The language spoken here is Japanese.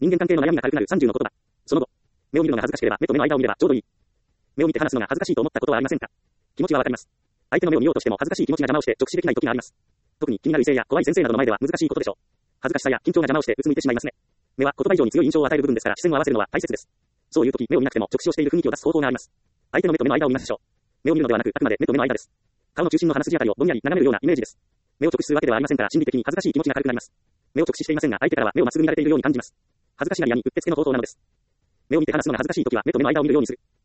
人間関係の悩みが軽くなる30の言葉。その後。目を見るのが恥ずかしければ目と目の間を見ればちょうどいい。目を見て話すのが恥ずかしいと思ったことはありませんか？気持ちはわかります。相手の目を見ようとしても恥ずかしい気持ちが邪魔をして直視できない時があります。特に気になる異性や怖い先生などの前では難しいことでしょう。恥ずかしさや緊張が邪魔をしてうつむいてしまいますね。目は言葉以上に強い印象を与える部分ですから視線を合わせるのは大切です。そういう時、目を見なくても直視をしている雰囲気を出す方法があります。相手の目と目の間を見ましょう。目を見るのではなく、あくまで目と目の間です。顔の中心の鼻筋あたりをぼんやり眺めるようなイメージです。目を直視するわけではありませんから心理的に恥ずかしい気持ちが軽くなります。目を直視していませんが相手からは目をまっすぐ見られているように感じます。恥ずかしがり屋にうってつけの方法なのです。目を見て話すのが恥ずかしい時は目と目の間を見るようにする。